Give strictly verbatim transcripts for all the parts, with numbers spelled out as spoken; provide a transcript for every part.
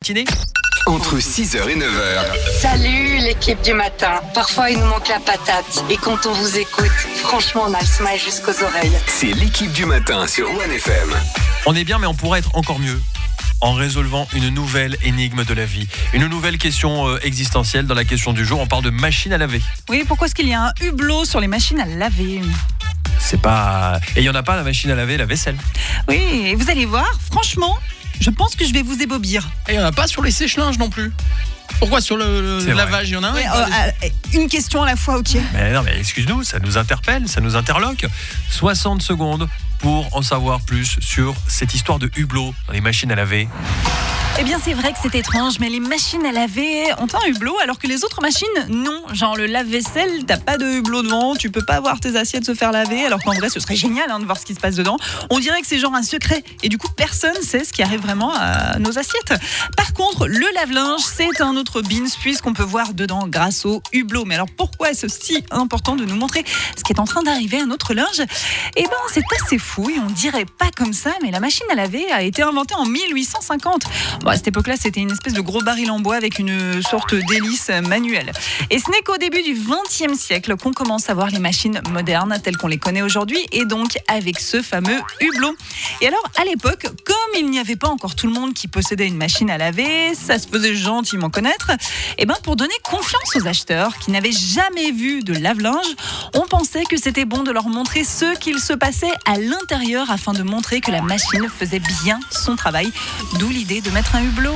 matinée. Entre six heures et neuf heures. Salut l'équipe du matin. Parfois il nous manque la patate. Et quand on vous écoute, franchement on a le smile jusqu'aux oreilles. C'est l'équipe du matin sur One F M. On est bien, mais on pourrait être encore mieux en résolvant une nouvelle énigme de la vie. Une nouvelle question euh, existentielle dans la question du jour. On parle de machine à laver. Oui, pourquoi est-ce qu'il y a un hublot sur les machines à laver ? C'est pas... Et il n'y en a pas la machine à laver la vaisselle. Oui, et vous allez voir, franchement, je pense que je vais vous ébobir. Et il n'y en a pas sur les sèche-linges non plus. Pourquoi sur le, le lavage, il y en a un Ouais, euh, euh, Une question à la fois, ok. Mais non, mais excuse-nous, ça nous interpelle, ça nous interloque. soixante secondes pour en savoir plus sur cette histoire de hublot dans les machines à laver. Eh bien, c'est vrai que c'est étrange, mais les machines à laver ont un hublot, alors que les autres machines, non. Genre le lave-vaisselle, t'as pas de hublot devant, tu peux pas voir tes assiettes se faire laver, alors qu'en vrai, ce serait génial hein, de voir ce qui se passe dedans. On dirait que c'est genre un secret, et du coup, personne sait ce qui arrive vraiment à nos assiettes. Par contre, le lave-linge, c'est un autre bins, puisqu'on peut voir dedans grâce au hublot. Mais alors, pourquoi est-ce si important de nous montrer ce qui est en train d'arriver à notre linge ? Eh ben, c'est assez fou, et on dirait pas comme ça, mais la machine à laver a été inventée en mille huit cent cinquante. Bon, à cette époque-là, c'était une espèce de gros baril en bois avec une sorte d'hélice manuelle. Et ce n'est qu'au début du vingtième siècle qu'on commence à voir les machines modernes telles qu'on les connaît aujourd'hui, et donc avec ce fameux hublot. Et alors, à l'époque, comme il n'y avait pas encore tout le monde qui possédait une machine à laver, ça se faisait gentiment connaître, et ben pour donner confiance aux acheteurs qui n'avaient jamais vu de lave-linge, on pensait que c'était bon de leur montrer ce qu'il se passait à l'intérieur afin de montrer que la machine faisait bien son travail. D'où l'idée de mettre un hublot.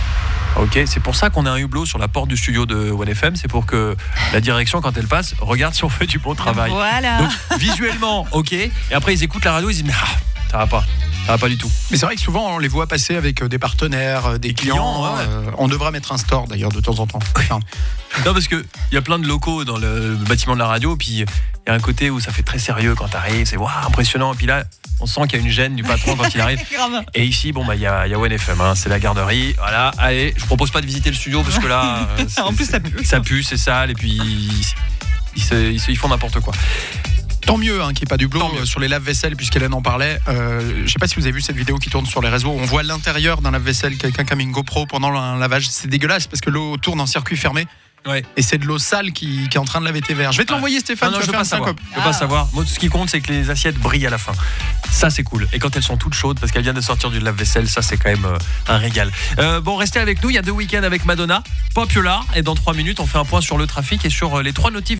Ok, c'est pour ça qu'on a un hublot sur la porte du studio de One F M, c'est pour que la direction, quand elle passe, regarde si on fait du bon travail. Voilà. Donc, visuellement, ok, et après ils écoutent la radio, ils disent, mais ah, ça va pas, ça va pas du tout. Mais c'est vrai que souvent on les voit passer avec des partenaires, des clients. clients, ouais. euh, on devrait mettre un store d'ailleurs de temps en temps. Enfin, Non, parce qu'il y a plein de locaux dans le bâtiment de la radio, puis il y a un côté où ça fait très sérieux quand t'arrives, c'est waouh, impressionnant, puis là, on sent qu'il y a une gêne du patron quand il arrive. Et ici, bon, bah, il y a, il y a One F M, hein, c'est la garderie. Voilà, allez, je propose pas de visiter le studio parce que là. euh, En plus, ça pue. Ça pue, c'est sale, et puis ils, ils, se, ils, se, ils font n'importe quoi. tant mieux hein, qu'il n'y ait pas d'hublot Tant mieux. sur les lave-vaisselle, puisqu'Hélène en parlait. Euh, je sais pas si vous avez vu cette vidéo qui tourne sur les réseaux. On voit l'intérieur d'un lave-vaisselle, quelqu'un qui a mis une GoPro pendant un lavage. C'est dégueulasse parce que l'eau tourne en circuit fermé. Ouais. Et c'est de l'eau sale qui, qui est en train de laver tes verres. Je vais te l'envoyer, Stéphane. Non, non, tu je vas veux faire pas un savoir. syncope. Je veux pas savoir. Moi, ce qui compte, c'est que les assiettes brillent à la fin. Ça, c'est cool. Et quand elles sont toutes chaudes, parce qu'elles viennent de sortir du lave-vaisselle, ça, c'est quand même euh, un régal. Euh, bon, restez avec nous. Il y a deux week-ends avec Madonna, Popular. Et dans trois minutes, on fait un point sur le trafic et sur euh, les trois notifs.